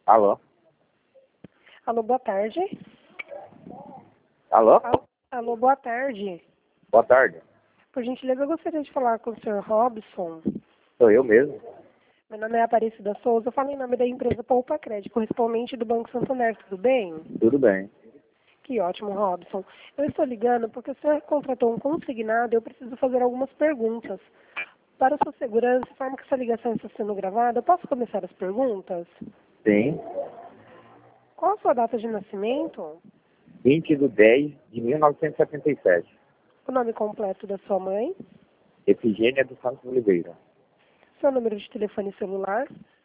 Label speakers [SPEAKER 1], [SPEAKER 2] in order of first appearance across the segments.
[SPEAKER 1] Alô?
[SPEAKER 2] Alô, boa tarde.
[SPEAKER 1] Alô?
[SPEAKER 2] Alô, boa tarde.
[SPEAKER 1] Boa tarde.
[SPEAKER 2] Por gentileza, eu gostaria de falar com o senhor Robson.
[SPEAKER 1] Sou eu mesmo.
[SPEAKER 2] Meu nome é Aparecida Souza, eu falo em nome da empresa Poupa Crédito, correspondente do Banco Santander, tudo bem?
[SPEAKER 1] Tudo bem.
[SPEAKER 2] Que ótimo, Robson. Eu estou ligando porque o senhor contratou um consignado e eu preciso fazer algumas perguntas. Para a sua segurança, de forma que essa ligação está sendo gravada, eu posso começar as perguntas?
[SPEAKER 1] Sim.
[SPEAKER 2] Qual a sua data de nascimento?
[SPEAKER 1] 20/10/1977.
[SPEAKER 2] O nome completo da sua mãe?
[SPEAKER 1] Efigênia dos Santos Oliveira.
[SPEAKER 2] Seu número de telefone celular?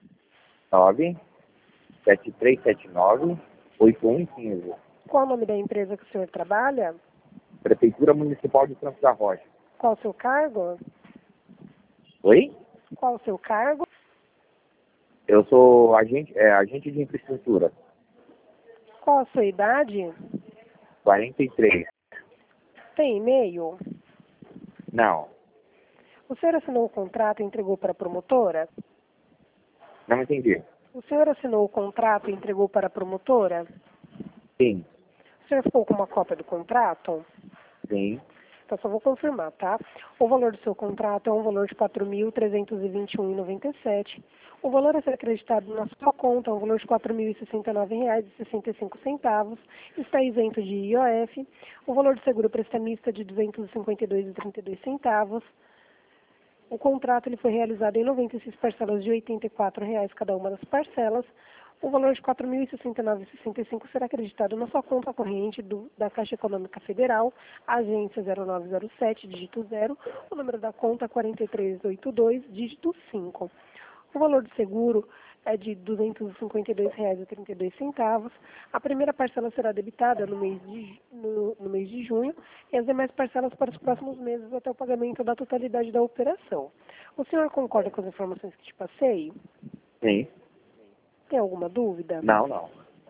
[SPEAKER 1] 97379-8115.
[SPEAKER 2] Qual o nome da empresa que o senhor trabalha?
[SPEAKER 1] Prefeitura Municipal de Campos da Rocha.
[SPEAKER 2] Qual o seu cargo?
[SPEAKER 1] Oi?
[SPEAKER 2] Qual o seu cargo?
[SPEAKER 1] Eu sou agente de infraestrutura.
[SPEAKER 2] Qual a sua idade?
[SPEAKER 1] 43.
[SPEAKER 2] Tem e-mail?
[SPEAKER 1] Não.
[SPEAKER 2] O senhor assinou o contrato e entregou para a promotora?
[SPEAKER 1] Não entendi.
[SPEAKER 2] O senhor assinou o contrato e entregou para a promotora?
[SPEAKER 1] Sim.
[SPEAKER 2] O senhor ficou com uma cópia do contrato?
[SPEAKER 1] Sim.
[SPEAKER 2] Então, só vou confirmar, tá? O valor do seu contrato é um valor de R$ 4.321,97. O valor a ser acreditado na sua conta é um valor de R$ 4.069,65. Está isento de IOF. O valor do seguro prestamista é de R$ 252,32. O contrato ele foi realizado em 96 parcelas de R$ 84,00 cada uma das parcelas. O valor de R$ 4.069,65 será acreditado na sua conta corrente da Caixa Econômica Federal, agência 0907, dígito 0, o número da conta 4382, dígito 5. O valor do seguro é de R$ 252,32. A primeira parcela será debitada no mês de junho e as demais parcelas para os próximos meses até o pagamento da totalidade da operação. O senhor concorda com as informações que te passei?
[SPEAKER 1] Sim.
[SPEAKER 2] Tem alguma dúvida?
[SPEAKER 1] Não.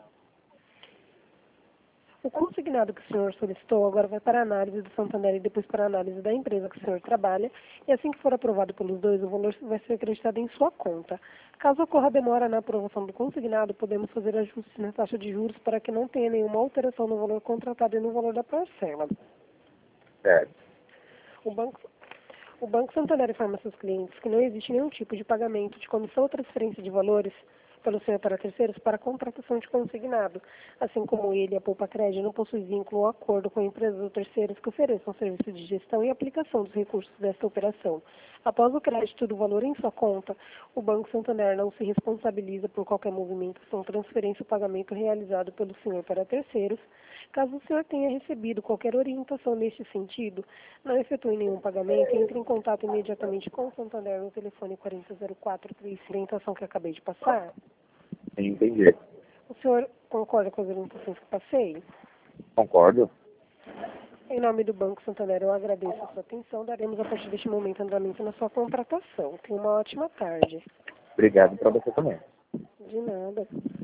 [SPEAKER 2] O consignado que o senhor solicitou agora vai para a análise do Santander e depois para a análise da empresa que o senhor trabalha. E assim que for aprovado pelos dois, o valor vai ser acreditado em sua conta. Caso ocorra demora na aprovação do consignado, podemos fazer ajustes na taxa de juros para que não tenha nenhuma alteração no valor contratado e no valor da parcela.
[SPEAKER 1] Certo.
[SPEAKER 2] O Banco Santander informa seus clientes que não existe nenhum tipo de pagamento de comissão ou transferência de valores pelo senhor para terceiros para a contratação de consignado, assim como ele e a Poupa Crédito não possuem vínculo ou acordo com empresas ou terceiros que ofereçam serviço de gestão e aplicação dos recursos desta operação. Após o crédito do valor em sua conta, o Banco Santander não se responsabiliza por qualquer movimentação, transferência ou pagamento realizado pelo senhor para terceiros. Caso o senhor tenha recebido qualquer orientação neste sentido, não efetue nenhum pagamento e entre em contato imediatamente com o Santander no telefone 4004-3, orientação que acabei de passar.
[SPEAKER 1] Sim, entendi.
[SPEAKER 2] O senhor concorda com as orientações que passei?
[SPEAKER 1] Concordo.
[SPEAKER 2] Em nome do Banco Santander, eu agradeço a sua atenção. Daremos a partir deste momento andamento na sua contratação. Tenha uma ótima tarde.
[SPEAKER 1] Obrigado para você também.
[SPEAKER 2] De nada.